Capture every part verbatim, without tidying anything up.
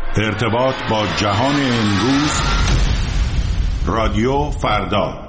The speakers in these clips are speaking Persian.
ارتباط با جهان امروز، رادیو فردا.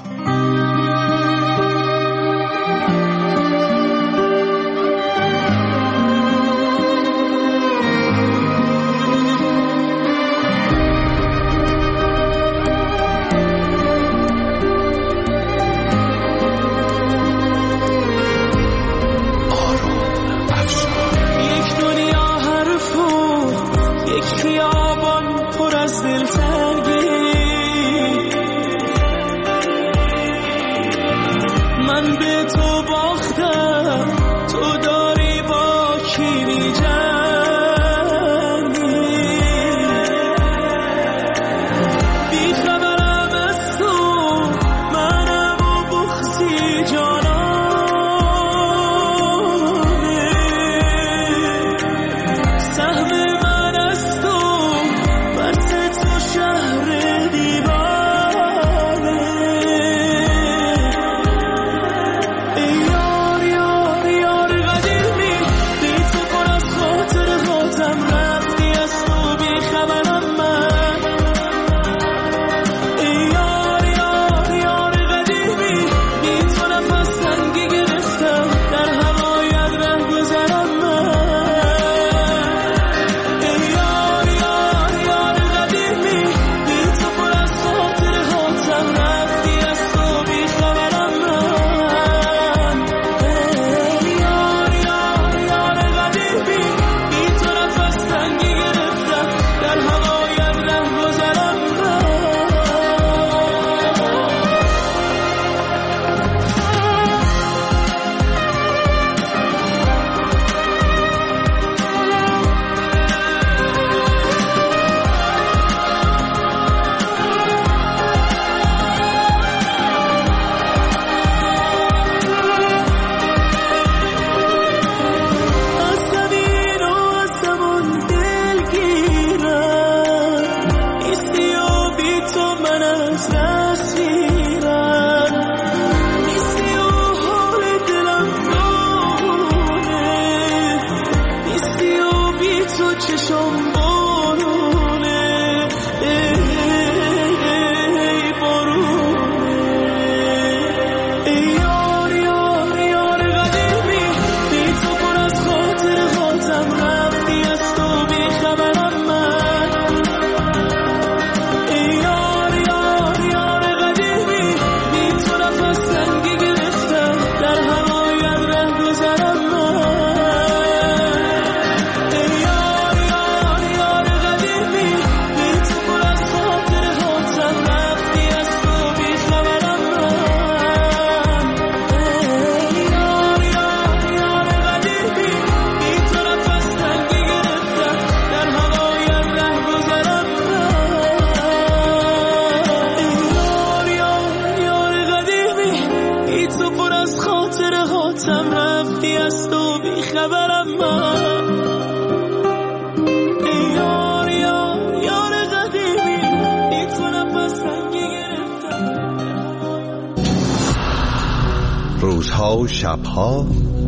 روزها و شبها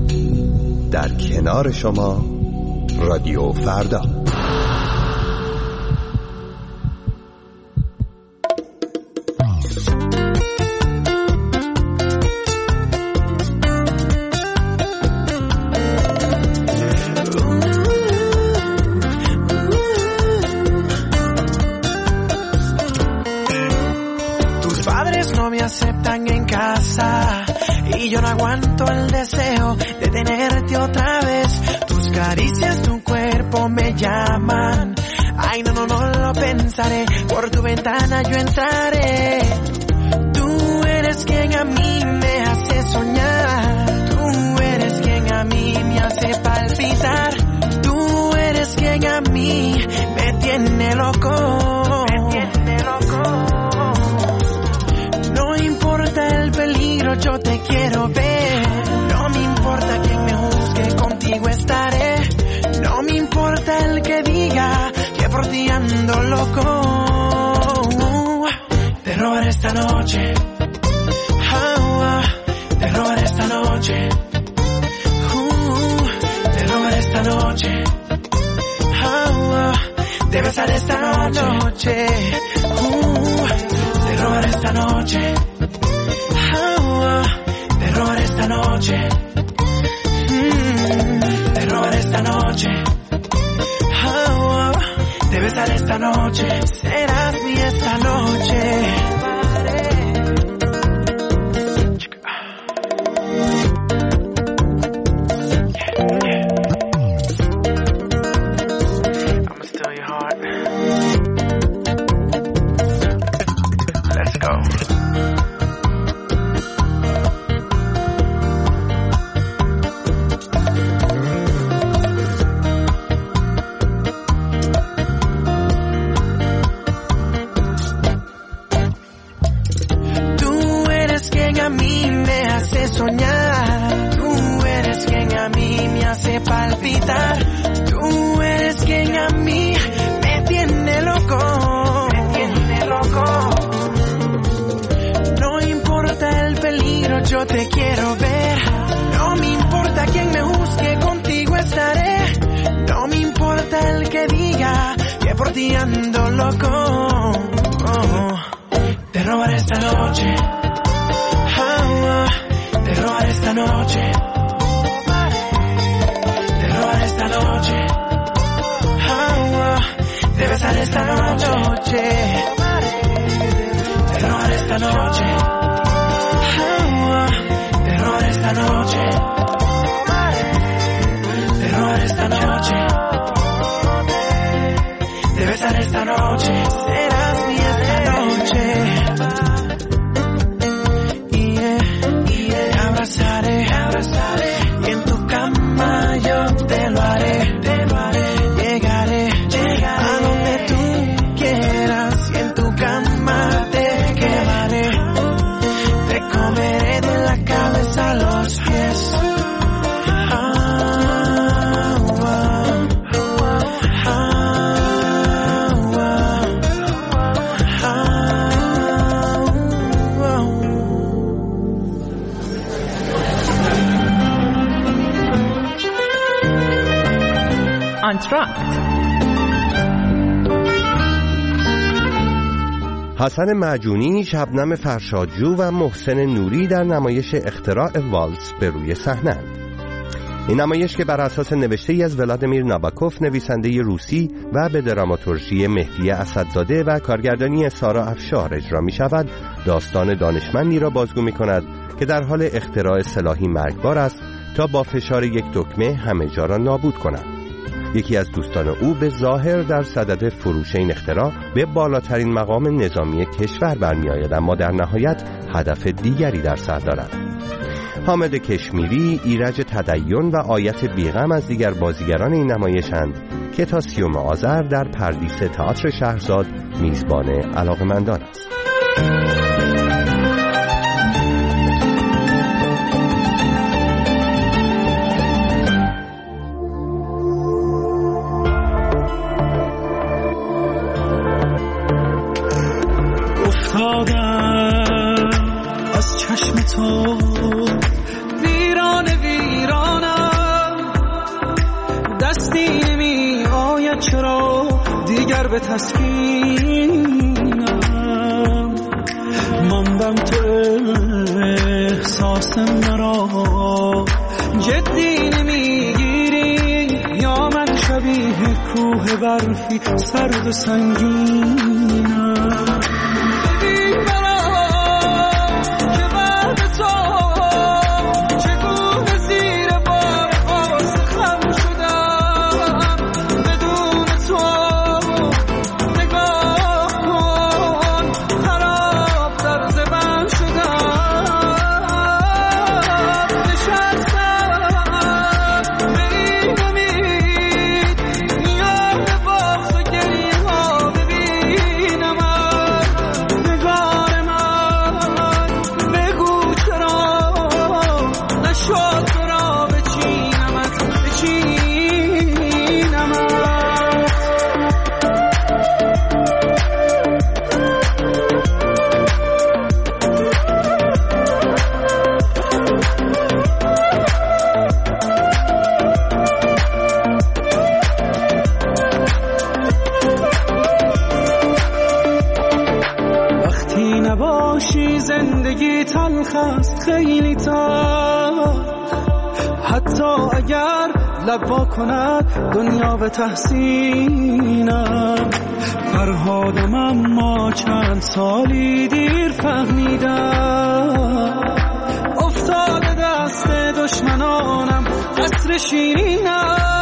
در کنار شما، رادیو فردا. Y yo no aguanto el deseo de tenerte otra vez. Tus caricias, tu cuerpo me llaman. Ay, no, no, no lo pensaré. Por tu ventana yo entraré. Tú eres quien a mí me hace soñar. Tú eres quien a mí me hace palpitar. Tú eres quien a mí me tiene loco. Me tiene loco. No importa el peligro, yo te quiero ver. No me importa quién me juzgue, contigo estaré. No me importa el que diga que por ti ando loco. Terror esta noche, oh, oh. Terror esta noche, uh, terror esta noche, oh, oh. De besar esta noche, uh, de robar esta noche, uh, de robar esta noche, mm, de robar esta noche, uh, de besar esta noche, serás mi esta noche. Yo te quiero ver, no me importa quién me juzgue, contigo estaré. No me importa el que diga que por ti ando loco. Oh, te robaré esta noche, oh, te robaré esta noche, te robaré esta noche, oh, te besaré esta noche, te robaré esta noche. Esta noche, de robar esta noche, de besar esta noche, serás mi esta noche. Y yeah, yeah, te abrazaré, te abrazaré, y en tu cama yo te lo haré, te lo haré. Llegaré, llegaré a donde tú quieras, y en tu cama te quedaré. Te comeré de la cabeza a los pies. حسن معجونی، شبنم فرشادجو و محسن نوری در نمایش اختراع والس به روی صحنه. این نمایش که بر اساس نوشته‌ای از ولادیمیر ناباکوف نویسنده روسی و به دراماتورژی مهدی اسدزاده و کارگردانی سارا افشار اجرا می شود، داستان دانشمندی را بازگو می کند که در حال اختراع سلاحی مرگبار است تا با فشار یک دکمه همه جا را نابود کند. یکی از دوستان او به ظاهر در صدد فروش این اختراع به بالاترین مقام نظامی کشور برمی‌آید، اما در نهایت هدف دیگری در سر دارد. حامد کشمیری، ایرج تدین و آیت بیغم از دیگر بازیگران این نمایشند که تا سیوم آذر در پردیس تئاتر شهرزاد میزبان علاقه‌مندان است. از چشم تو ویران ویرانم، دستی نمی آید چرا دیگر به تسکینم. ماندم تو احساس مرا جدی نمیگیری، یا من شبیه کوه برفی سرد و سنگینم. زندگی تلخ است خیلی تلخ، حتی اگر لب وا کند دنیا به تحسینم. فرهادم اما چند سالی دیر فهمیدم، افتاده دست دشمنانم قصر شیرینم.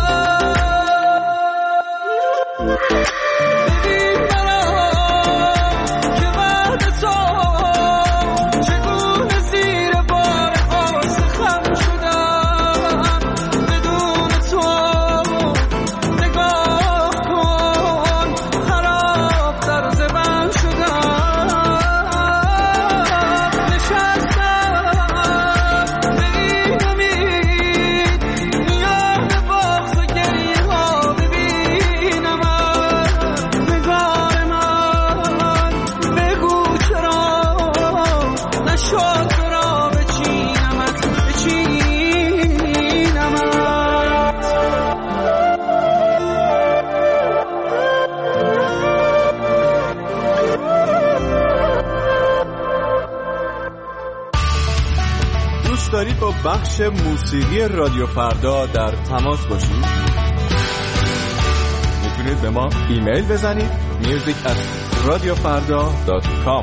دارید با بخش موسیقی رادیو فردا در تماس باشید؟ میتونید به ما ایمیل بزنید music at radiofarda dot com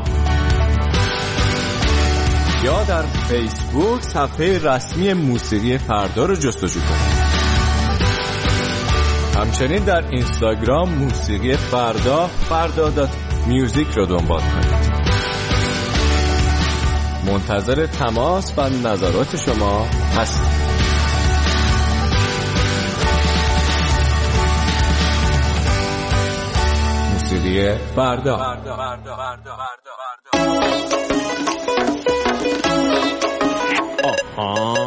یا در فیسبوک صفحه رسمی موسیقی فردا رو جستجو کنید. همچنین در اینستاگرام موسیقی فردا فردا دات میوزیک رو دنبال کنید. منتظر تماس و نظرات شما هستم. موسیقی فردا. آها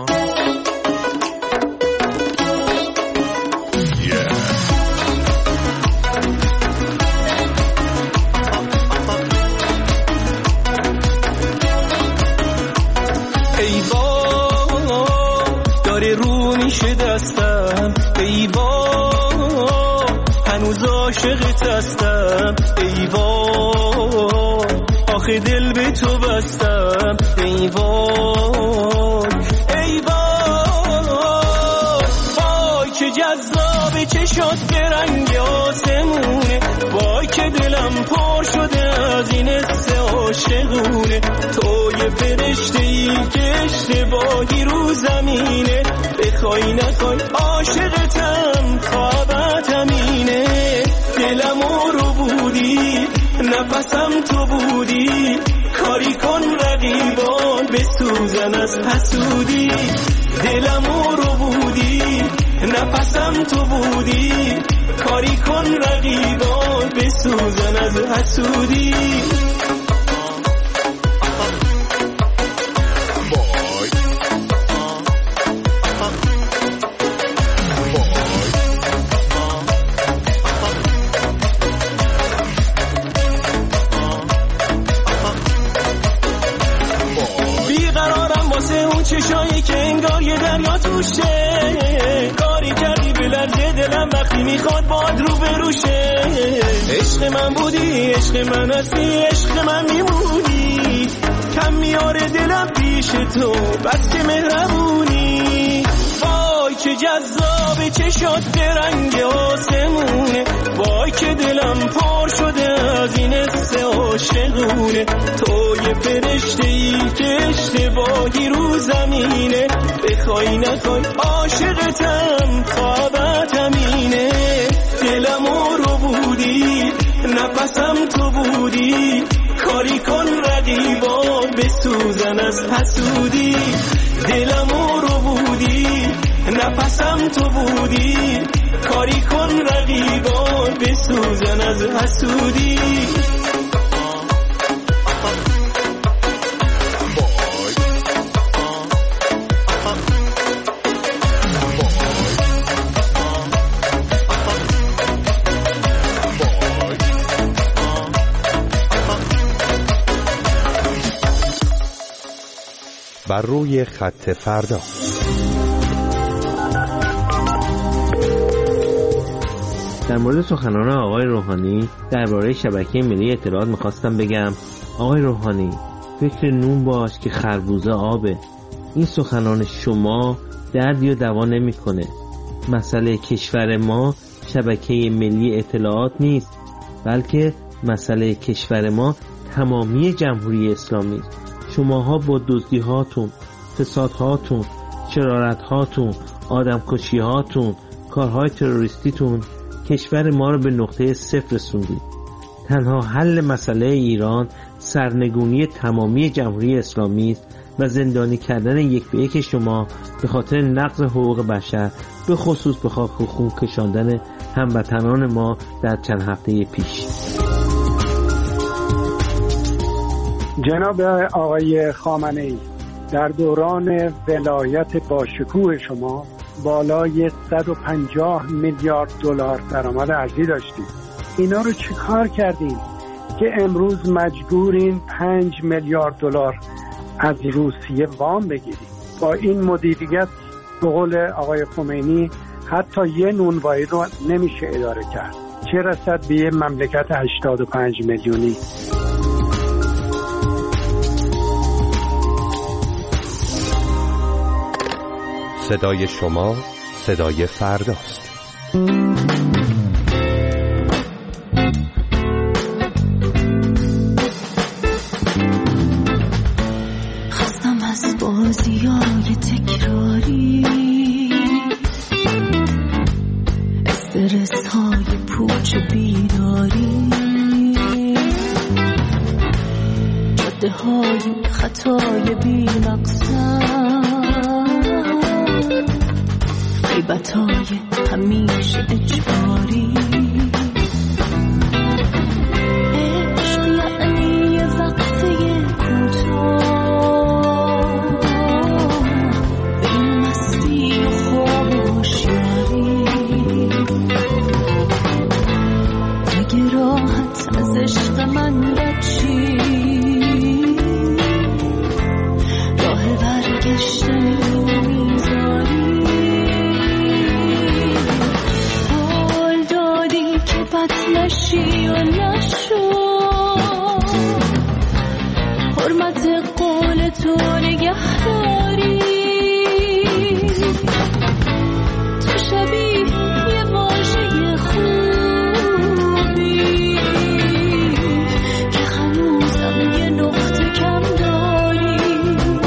دستم ای وای، هنوز عاشقت هستم ای وای، آخه دل به تو بستم ای وای ای وای. وای که جذاب چشات به رنگ آسمونه، وای که دلم پر شده از این حس عاشقونه. تو یه فرشته ای که اشتباهی رو زمینه، بخوای نخوای عاشقتم تا ابد همینه. دلمو رو بودی نفسم تو بودی، کاری کن رقیبان بسوزن از حسودی. دلمو رو بودی نفسم تو بودی، کاری کن رقیبان بسوزن از حسودی. چشایی که انگار یه دریا توشه، کاری کردی به لرزه دلم وقتی میخواد باد رو بروشه. عشق من بودی عشق من هستی عشق من میمونی، کم میاره دلم پیش تو بس که مهربونی. وای که جذاب چشات به رنگ آسمونه، وای که دلم پر شده از این حس عاشقونه. تو یه فرشته ای که اشتباهی رو زمینه، بخوای نخوای عاشقتم تا ابد همینه. دلمو رو بودی نفسم تو بودی، کاری کن رقیبان بسوزن از حسودی. دلمو رو بودی نفسم تو بودی، کاری کن رقیبان بسوزن از حسودی. بر روی خط فردا. در مورد سخنان آقای روحانی درباره شبکه ملی اطلاعات میخواستم بگم آقای روحانی فکر نون باش که خربوزه آبه. این سخنان شما دردی و دوا نمی‌کنه. مسئله کشور ما شبکه ملی اطلاعات نیست، بلکه مسئله کشور ما تمامی جمهوری اسلامی است. شماها با دزدی هاتون، فساد هاتون، شرارت هاتون، آدم کشی هاتون، کارهای تروریستیتون کشور ما رو به نقطه صفر رسوندید. تنها حل مسئله ایران سرنگونی تمامی جمهوری اسلامی است و زندانی کردن یک به یک شما به خاطر نقض حقوق بشر، به خصوص به خاک خون کشاندن هموطنان ما در چند هفته پیش. جناب آقای خامنه‌ای، در دوران ولایت باشکوه شما بالای صد و پنجاه میلیارد دلار درآمد ارزی داشتید. اینا رو چه کار کردین که امروز مجبورین پنج میلیارد دلار از روسیه وام بگیرید؟ با این مدیریت به قول آقای خمینی حتی یه نونوایی رو نمیشه اداره کرد، چه رسد به یه مملکت هشتاد و پنج میلیونی. صدای شما صدای فرداست. خستم از بازیای تکراری، استرس های پوچ بیداری، جاده های خطای بی مقصد، غیبتای همیشه اجباری. عشق یعنی یه وقفه کوتاه به این مستی و خواب و هوشیاری. دیگه راحت از عشق من بچی، راه برگشتن نشی و نشو، حرمت قول تو نگهداری. تو شبیه یه واژه خوبی که هنوزم یه نقطه کم داری،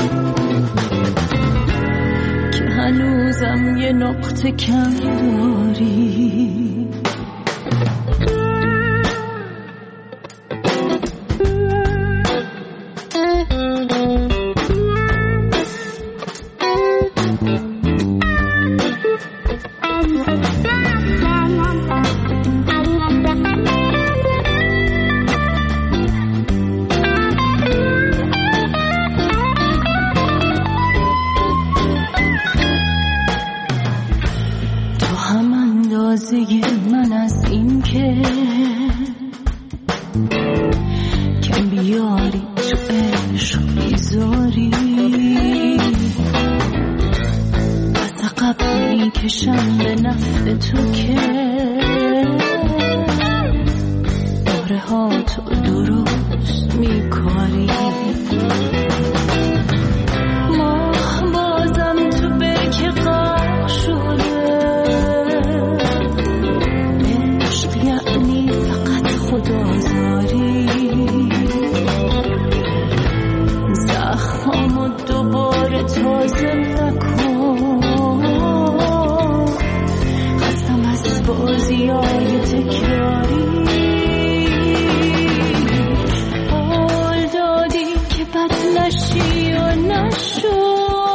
که هنوزم یه نقطه کم داری. من از این که کم بیاری تو عشق بیزاری، از عقب میکشم به نفع تو که باره ها تو درست میکاری. ماه بازم تو برکه غرق شده، خدازاری. زخمامو دوباره تازه نکن، خستم از بازیای تکراری. قول دادی که بد نشی و نشو،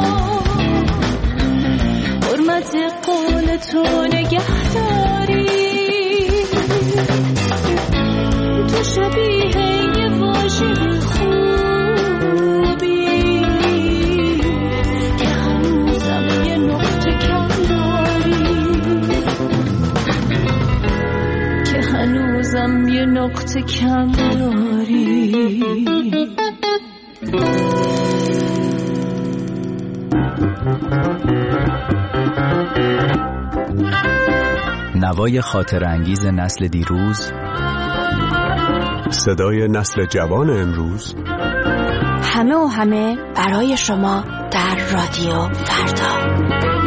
حرمت قول تو نگهداری. تو شبیه یه واژه خوبی که هنوزم یه نقطه کم داری، که هنوزم یه نقطه کم داری. نوای خاطر انگیز نسل دیروز، صدای نسل جوان امروز، همه و همه برای شما در رادیو فردا.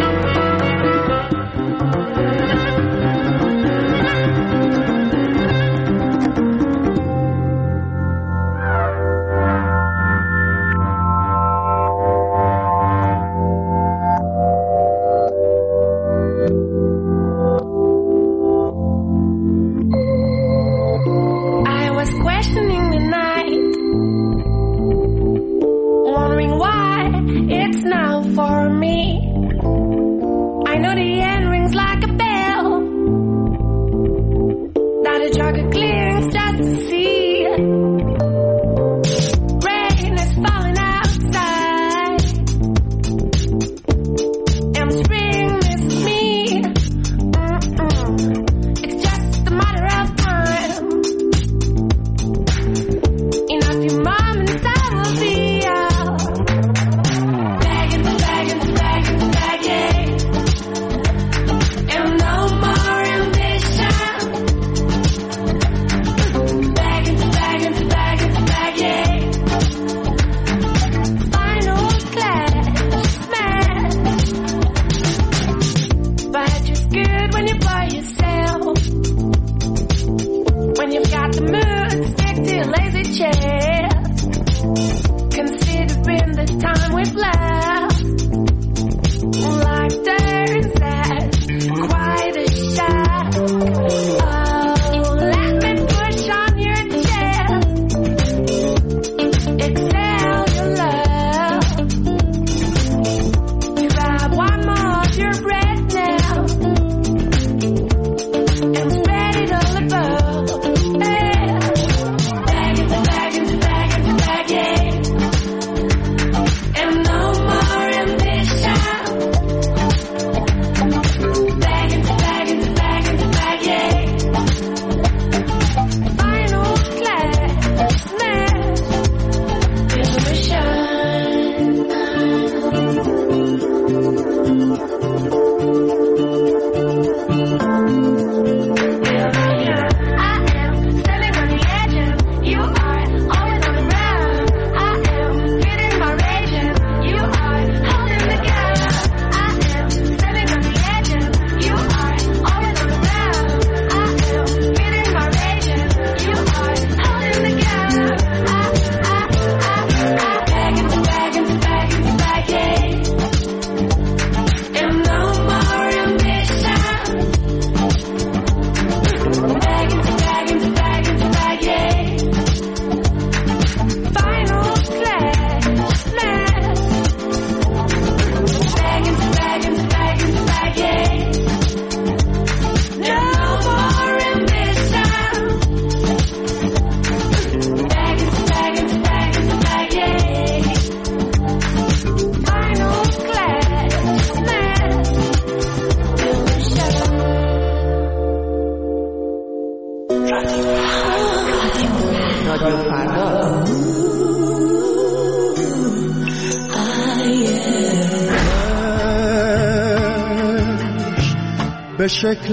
به شکل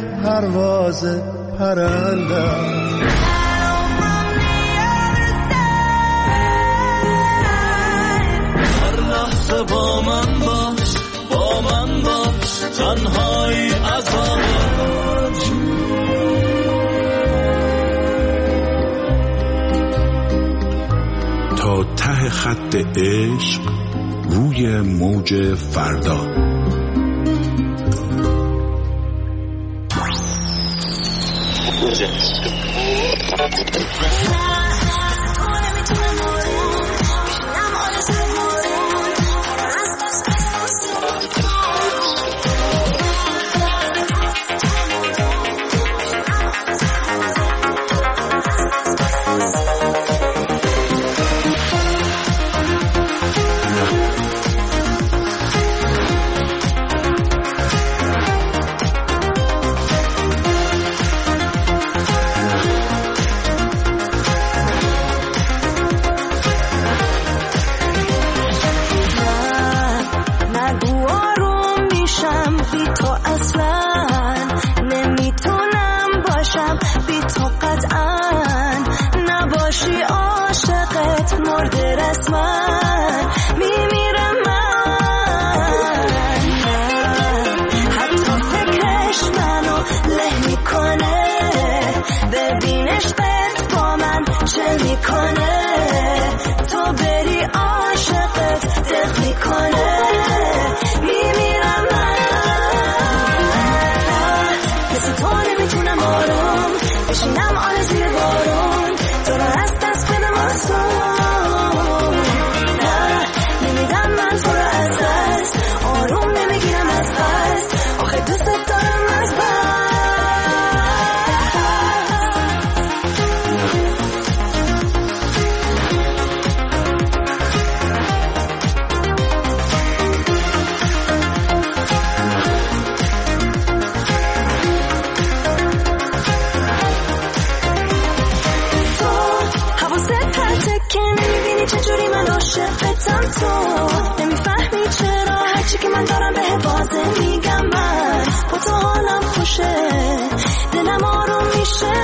پرواز پرنده هر لحظه با من باش با من باش تنهایی عذابات تا ته خط عشق روی موج فردا. برده رسمن میمیرم من. حتی فکرش منو له میکنه، ببینش قد با من چه میکنه، تو بری عاشقت دق میکنه، میمیرم من. مثل تو نمیتونم آروم بشینم آل زیر بارون، تو رو از دست بدم آسون. نه نمیدم من تو رو از دست، آروم نمیگیرم از قصد، آخه دوست دارم از بس. چجوری من عاشقتم، تو نمیفهمی چرا هرچی که من دارم به بازه میگم. من با تو حالم خوشه، دلم آروم میشه.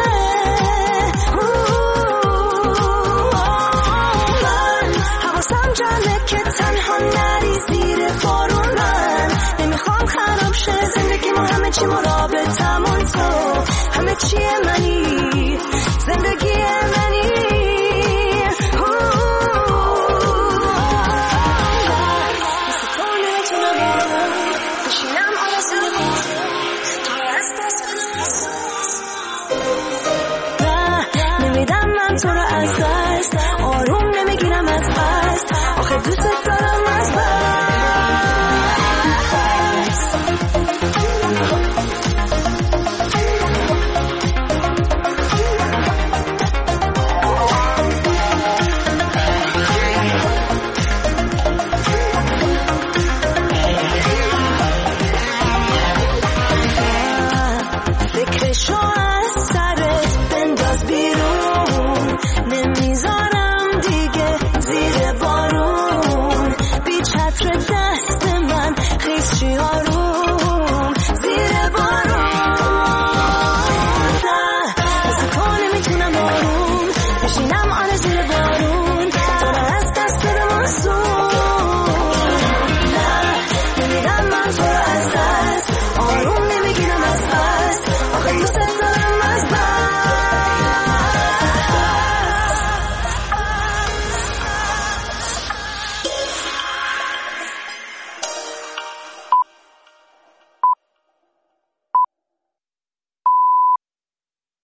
من حواسم جمعه که تنها نری زیر بارون، من نمیخوام خراب شه زندگی ما، همه چی مرابطمون، تو همه چیه منی، زندگی منی. تو رو از دست، آروم نمیگیرم از قصد، آخه دوست